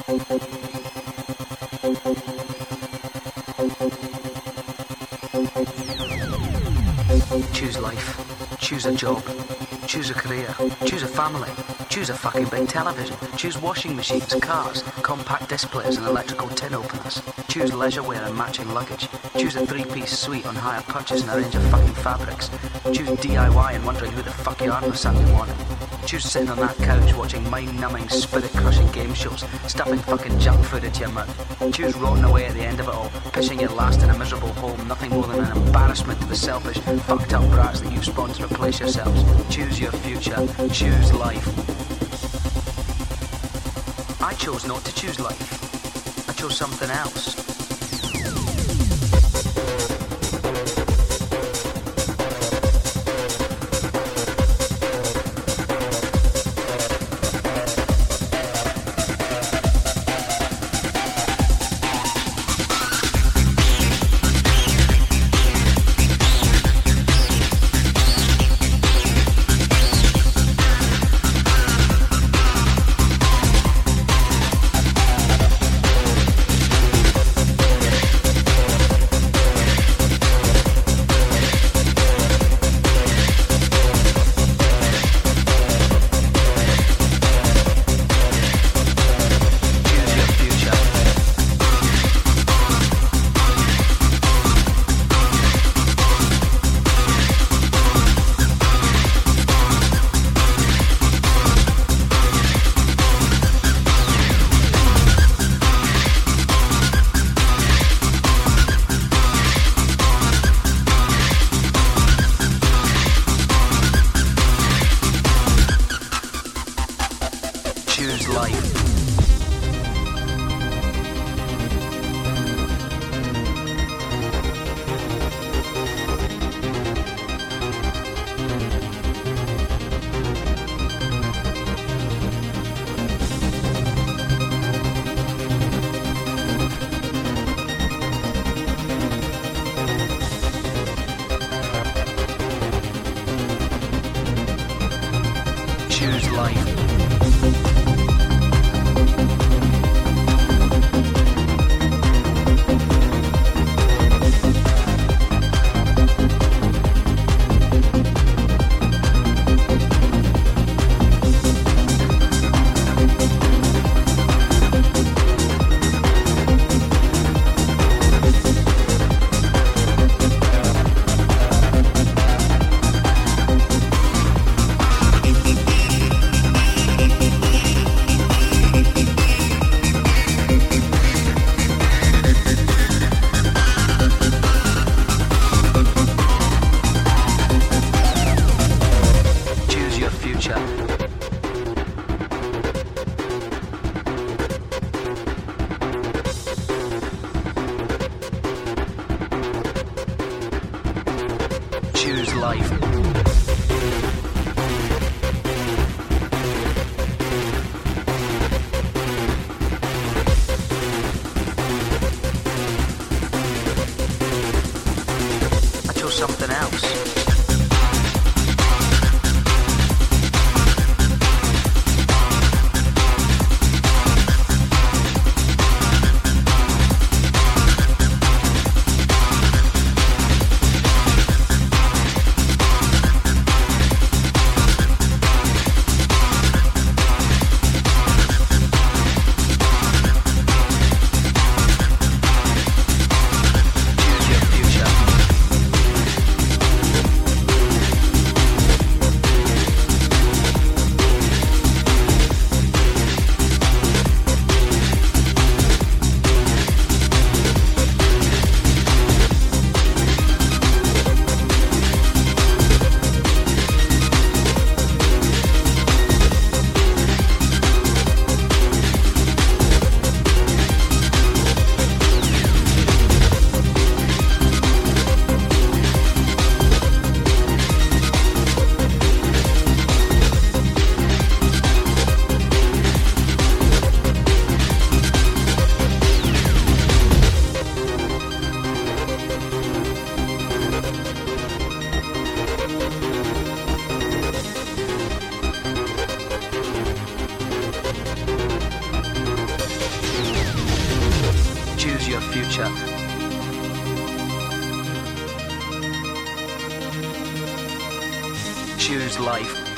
Choose life. Choose a job. Choose a career. Choose a family. Choose a fucking big television. Choose washing machines, cars, compact displays and electrical tin openers. Choose leisure wear and matching luggage. Choose a three-piece suite on hire purchase and a range of fucking fabrics. Choose DIY and wondering who the fuck you are on a Sunday morning. Choose sitting on that couch watching mind-numbing, spirit-crushing game shows, stuffing fucking junk food into your mouth. Choose rotting away at the end of it all, pitching your last in a miserable home, nothing more than an embarrassment to the selfish, fucked-up brats that you've spawned to replace yourselves. Choose your future. Choose life. I chose not to choose life. I chose something else. Choose life. Choose life. I chose something else. Choose life.